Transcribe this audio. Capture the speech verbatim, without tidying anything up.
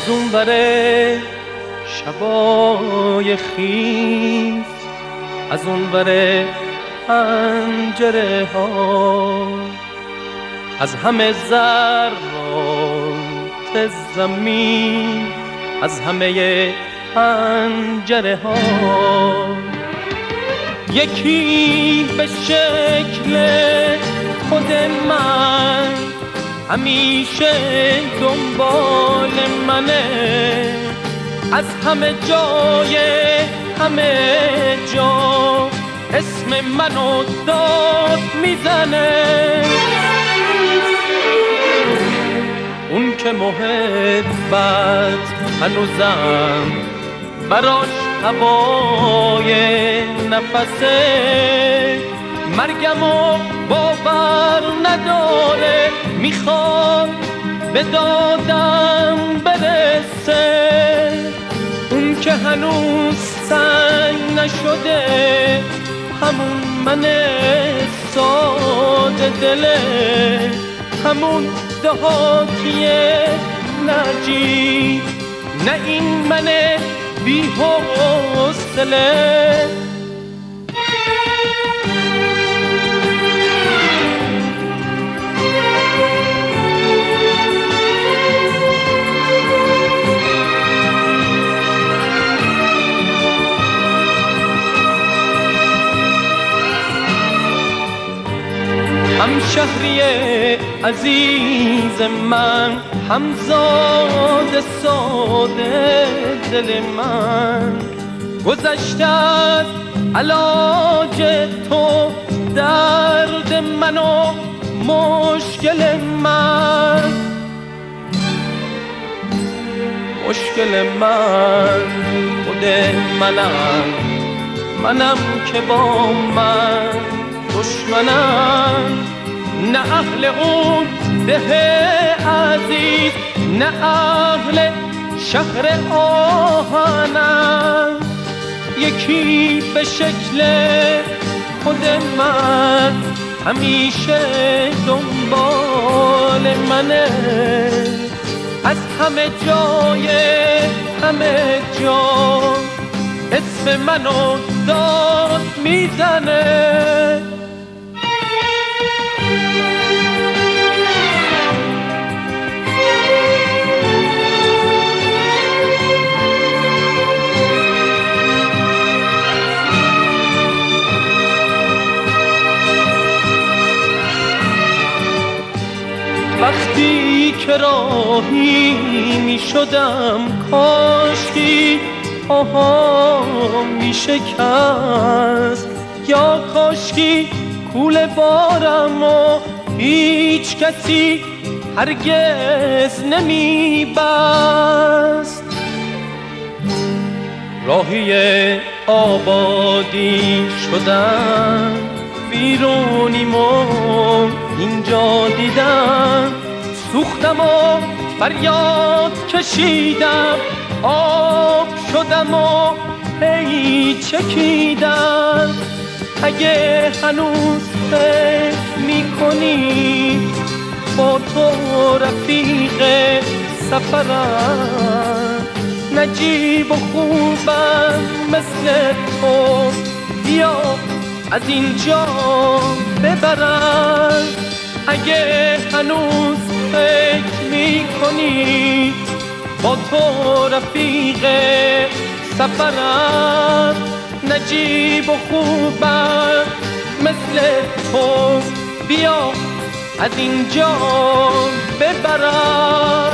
از اون بره شبای خیز، از اون بره پنجره ها، از همه ذرات زمین، از همه پنجره ها، یکی به شکل خود من همیشه دنبال منه، از همه جای همه جا اسم منو داد میزنه. اون که محبت هنوزم براش هوای نفسه، مرگمو باور نداره، میخواد به دادم برسه. اون که هنوز سنگ نشده، همون من ساده دله، همون دهاتیه نجی، نه این من بی حوصله. همشهری عزیز من، همزاد ساده دل من، گذشته از علاج تو درد من و مشکل من، مشکل من خود منم، منم که با من دشمنم، نه اهل اون ده عزیز، نه اهل شهر آهنم، یکی به شکل خود من همیشه دنبال منه، از همه جای همه جا اسم منو داد میزنه. وقتی که راهی می شدم، کاشکی پاهام می شکست، یا کاشکی کوله بارم و هیچ کسی هرگز نمی بست. راهی آبادی شدم، ویرونیم و اینجا دیدم، سوختم و فریاد کشیدم، آب شدم و هی چکیدم. اگه هنوز فکر میکنی با تو رفیق سفرم، نجیب و خوبم مثل تو، بیا از اینجا ببرم. اگه هنوز فکر میکنی با تو رفیق سفرم، نجیب و خوبم مثل تو، بیا از اینجا ببرم.